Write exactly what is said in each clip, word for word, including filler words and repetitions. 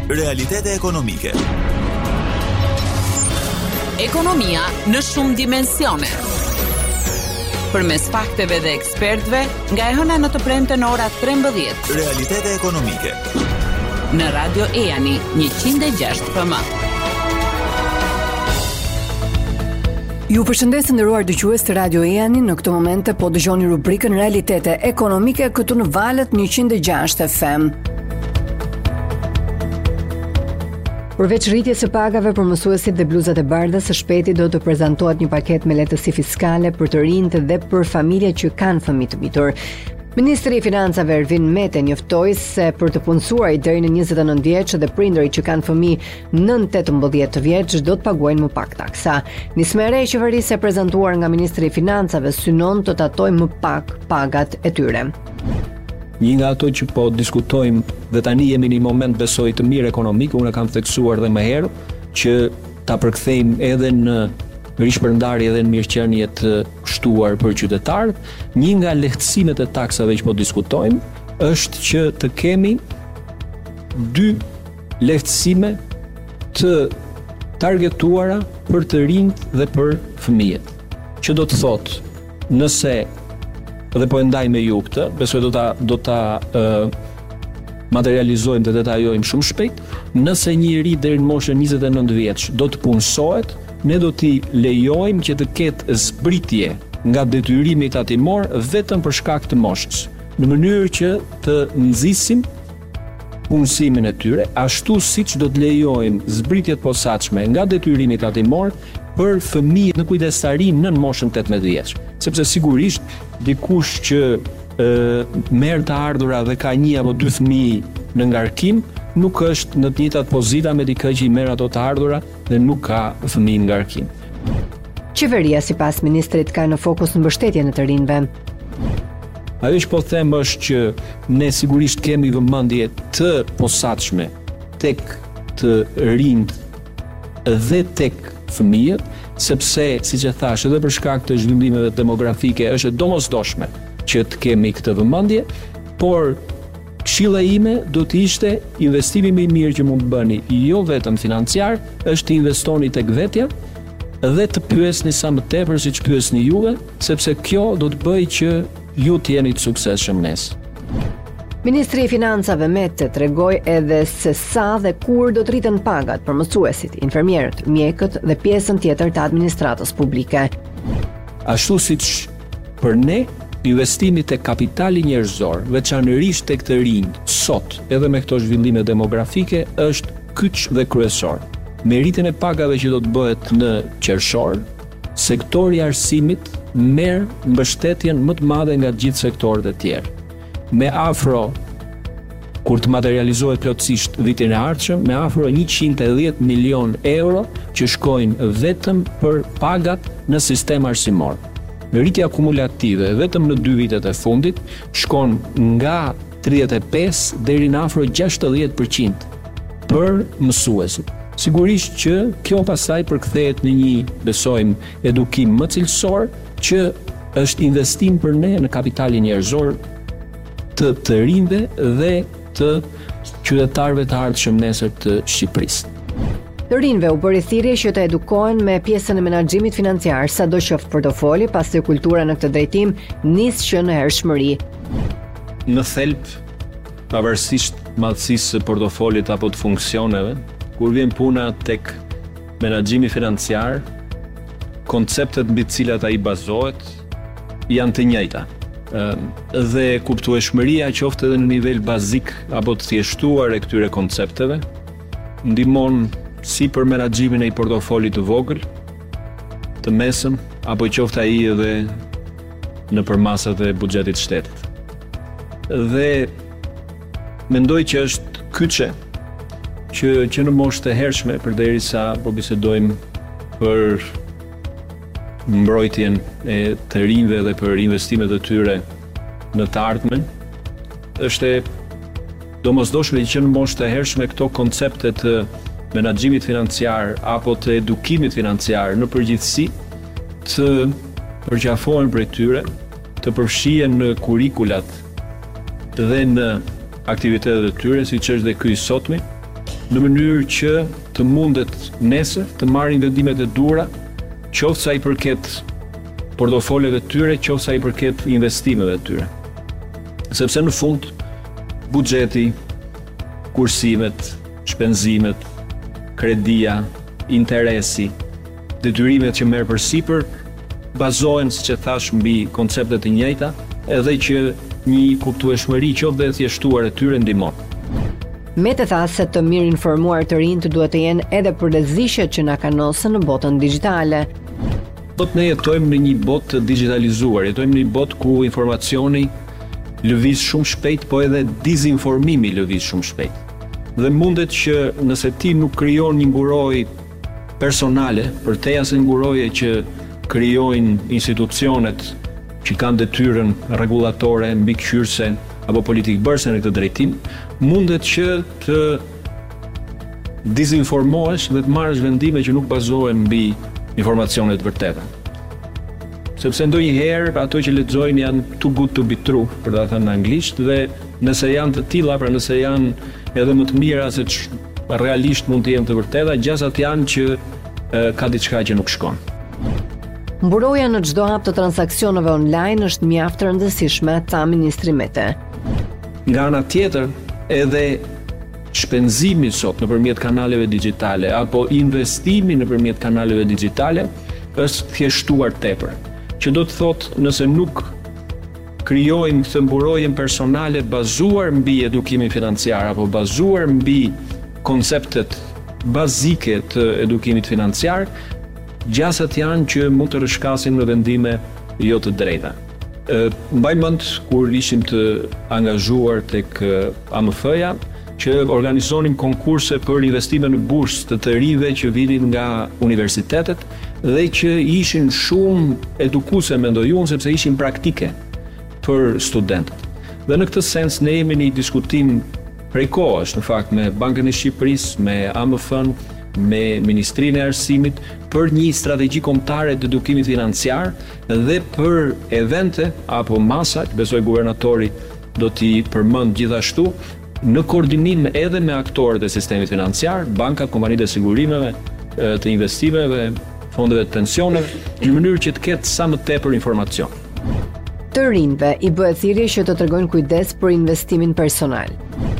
Realitete ekonomike. Ekonomia në shumë dimensione. Përmes fakteve dhe ekspertëve, nga e hëna në të premte në ora trembëdhjetë. Realitete ekonomike. Në Radio Eani njëqind e gjashtë F M. Ju përshëndes nderuar dëgjues të Radio Eani, në këtë moment po dëgjoni rubrikën Realitete ekonomike këtu në valët njëqind e gjashtë F M. Përveç rritjes së pagave për mësuesit dhe bluzat e bardha, së shpejti do të prezantohet një paketë me lehtësi fiskale për të rinjtë dhe për familjet që kanë fëmijë të mbitur. Ministri i Financave Ervin Mete njoftoi se për të punësuarit deri në njëzet e nëntë vjeç dhe prindërit që kanë fëmijë nën tetëmbëdhjetë vjeç do të paguajnë më pak taksa. Nisma e re e qeverisë e prezantuar nga Ministri i Financave synon të tatojë më pak pagat e tyre. Një nga ato që po diskutojmë dhe tani jemi në një moment besoj të mirë ekonomik, unë kam theksuar dhe më herë që ta përkthejmë edhe në rishpërndarje dhe në mirëqenie të shtuar për qytetarët. Një nga lehtësimet e taksave që po diskutojmë është që të kemi dy lehtësime të targetuara për të rinjt dhe për fëmijët. Që do të thotë, nëse dhe po e ndaj me ju këtë, besoj do ta do ta uh, materializojmë dhe detajojmë shumë shpejt, nëse njëri deri në moshën njëzet e nëntë vjeç do të punësohet, ne do t'i lejojmë që të ketë zbritje nga detyrimi tatimor vetëm për shkak të moshës, në mënyrë që të nxisim punësimin e tyre, ashtu siç do të lejojmë zbritjet posaçme nga detyrimi tatimor për fëmijët në kujdestari nën moshën tetëmbëdhjetë vjeç, sepse sigurisht dikush që e, merr të ardhura dhe ka një apo dy fëmijë në ngarkim, nuk është në të njëjtat pozita me dikë që i merr ato të ardhura dhe nuk ka fëmijë në ngarkim. Qeveria sipas ministrit ka në fokus mbështetjen e të rinjve. Ajo që po them është që ne sigurisht kemi vëmendje të posaçme tek të rinjt dhe tek fëmijët, sepse siç e thash edhe për shkak të zhvillimeve demografike është e domosdoshme që të kemi këtë vëmendje, por këshilla ime do të ishte investimi më i mirë që mund të bëni, jo vetëm financiar, është të investoni tek vetja dhe të pyesni sa më tepër siç pyesni juve, sepse kjo do të bëjë që ju të jeni të suksesshëm nesër. Ministri i Financave Mete tregoi edhe se sa dhe kur do të rriten pagat për mësuesit, infermierët, mjekët dhe pjesën tjetër të administratës publike. Ashtu siç për ne investimi tek kapitali njerëzor, veçanërisht tek të rinjt, sot, edhe me këto zhvillime demografike, është kyç dhe kryesor. Me rritjen e pagave që do të bëhet në qershor, sektori i arsimit merr mbështetjen më të madhe nga gjithë sektorët e tjerë. Me afro, kur të materializohet plotësisht vitin e ardhshëm, me afro njëqind e dhjetë milion euro që shkojnë vetëm për pagat në sistem arsimor. Rritja akumulative vetëm në dy vitet e fundit shkon nga tridhjetë e pesë deri në afro gjashtëdhjetë përqind për mësuesit. Sigurisht që kjo pasaj përkthehet në një, besojmë, edukim më cilësor që është investim për ne në kapitalin njerëzor të të rinjve dhe të qytetarëve të ardhshëm nesër të Shqipërisë. Të rinjve u bëri thirrje që të edukohen me pjesën e menaxhimit financiar, sado qoftë portofoli, pasi kultura në këtë drejtim nis që në hershmëri. Në thelb, pavarësisht madhësisë së portofolit apo të funksioneve, kur vjen puna tek menaxhimi financiar, konceptet mbi të cilat ai bazohet janë të njëjta. Dhe kuptueshmëria qoftë edhe në nivel bazik apo të thjeshtuar e këtyre koncepteve ndihmon si për menaxhimin e një portofoli të vogël, të mesëm, apo qoftë ai edhe në përmasat e buxhetit shtetit. Dhe mendoj që është kyçe që që në moshë të hershme, përderisa po bisedojmë për mbrojtjen e të rinjve dhe për investimet e tyre në të ardhmen, është e domosdoshme që në moshë të hershme këto koncepte të menaxhimit financiar apo të edukimit financiar në përgjithësi të përqafohen prej tyre, të përfshihen në kurrikulat dhe në aktivitetet e tyre, siç është dhe ky i sotmi, në mënyrë që të mundet nesër të marrin vendimet e duhura, qoftë sa i përket portofoleve të tyre, qoftë sa i përket investimeve të tyre. Sepse në fund buxheti, kursimet, shpenzimet, kredia, interesi, detyrimet që merr përsipër bazohen, siç e thash, mbi koncepte të njëjta, edhe që një kuptueshmëri qoftë dhe thjeshtuar e tyre ndihmon. Mete tha se të mirë informuar të rinjt duhet të jenë edhe për rrezikët që na kanosën në botën digjitale. Sot ne jetojmë në një botë të digjitalizuar, jetojmë në një botë ku informacioni lëviz shumë shpejt, po edhe dizinformimi lëviz shumë shpejt. Dhe mundet që nëse ti nuk krijon një ngurojë personale, përteja se ngurojë që krijojnë institucionet që kanë detyrën rregullatore, mbikëqyrëse apo politikbërse në këtë drejtim, mundet që të dizinformohesh dhe të marrësh vendime që nuk bazohen mbi informacione të vërteta. Sepse ndonjëherë ato që lexojnë janë too good to be true, për ta thënë në anglisht, dhe nëse janë të tilla, pra nëse janë edhe më të mira se që realisht mund të jenë të vërteta, gjasat janë që e, ka diçka që nuk shkon. Mburoja në çdo hap të transaksioneve online është mjaft e rëndësishme, tha ministri Mete. Nga ana tjetër, edhe shpenzimi sot nëpërmjet kanaleve digjitale apo investimi nëpërmjet kanaleve digjitale është thjeshtuar tepër. Që do të thotë, nëse nuk krijojmë këtë mburojën personale bazuar mbi edukimin financiar apo bazuar mbi konceptet bazike të edukimit financiar, gjasat janë që mund të rrëshkasin në vendime jo të drejta. Mbaj mend kur ishim të angazhuar tek A M F-ja që organizonim konkurse për investime në bursë të të rive që vinin nga universitetet dhe që ishin shumë edukuese, mendoj unë, sepse ishin praktike për studentët. Dhe në këtë sens ne jemi në një diskutim prej kohësh, në fakt, me Bankën e Shqipërisë, me A M F-n, me Ministrinë e Arsimit për një strategji kombëtare të edukimit financiar dhe për evente apo masa, që besoj guvernatori do t'i përmend gjithashtu, në koordinim edhe me aktorët e sistemit financiar, bankat, kompanitë e sigurimeve, të investimeve, fondeve të pensioneve, në mënyrë që të ketë sa më tepër informacion. Të rinjve i bëhet thirrje që të tregojnë kujdes për investimin personal.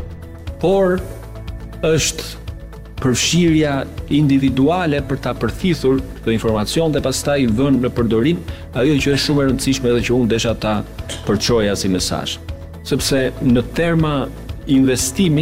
Por është përfshirja individuale për ta përfituar këtë informacion dhe pastaj vënë në përdorim ajo që është shumë e rëndësishme dhe që unë desha ta përçoja si mesazh. Sepse në terma investimi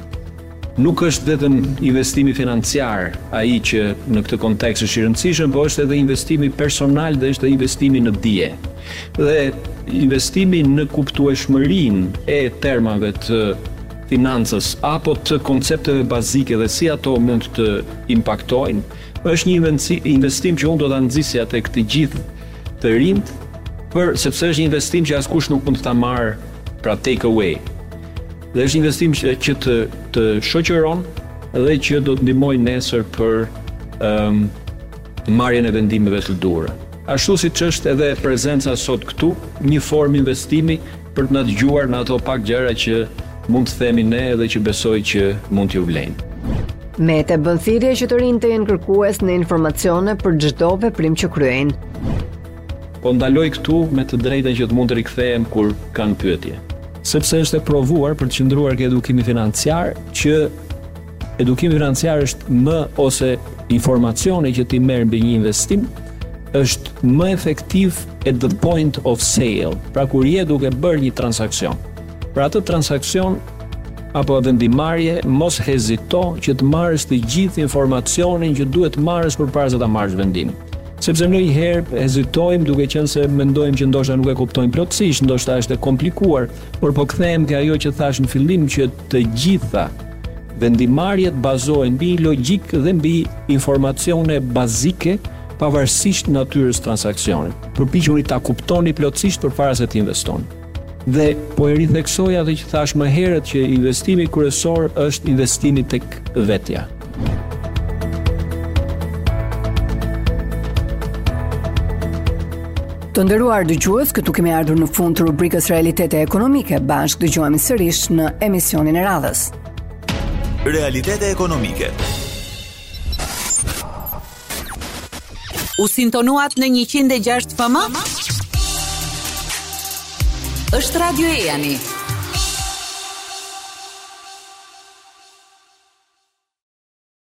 nuk është vetëm investimi financiar ai që në këtë kontekst është i rëndësishëm, por është edhe investimi personal dhe është investimi në dije. Dhe investimi në kuptueshmërinë e termave të financës apo të koncepteve bazike dhe si ato mund të impaktojnë, është një investim që unë do ta nxjisja tek të gjithë të rinjt, për sepse është një investim që askush nuk mund të ta marrë pra take away. Dhe është investim që, që të, të shoqëron dhe që do të ndihmojë nesër për um, marrjen e vendimeve të duhura. Ashtu siç është edhe prezenca sot këtu, një formë investimi për të na dëgjuar në ato pak gjëra që mund të themi ne edhe që besoj që mund t'ju vlejnë. Mete bën thirrje që të rinjtë të jenë kërkues në informacione për çdo veprim që kryejnë. Po ndaloj këtu me të drejtën që të mund të rikthehem kur kanë pyetje. Sepse është e provuar për të qëndruar ke edukimi financiar që edukimi financiar është më ose informacioni që ti merr mbi një investim është më efektiv at the point of sale, pra kur je duke bërë një transakcion. Për atë transakcion apo vendimarrje, mos hezito që të marrësh të gjithë informacionin që duhet të marrësh përpara se ta marrësh vendimin. Sepse ndonjëherë hezitojmë duke qenë se mendojmë që ndoshta nuk e kuptojmë plotësisht, ndoshta është e komplikuar, por po kthehem ke ajo që thash në fillim që të gjitha vendimarrjet bazohen mbi logjik dhe mbi informacione bazike pavarësisht natyrës transaksionit. Përpiquni ta kuptoni plotësisht përpara se të investoni. Dhe po e ritheksoj atë që thash më herët që investimi kryesor është investimi tek vetja. Të nderuar dëgjues, këtu kemi ardhur në fund të rubrikës Realitete Ekonomike. Bashkë dëgjohemi sërish në emisionin e radhës. Realitete ekonomike. U sintonuat në njëqind e gjashtë F M? Është Radio Ejani.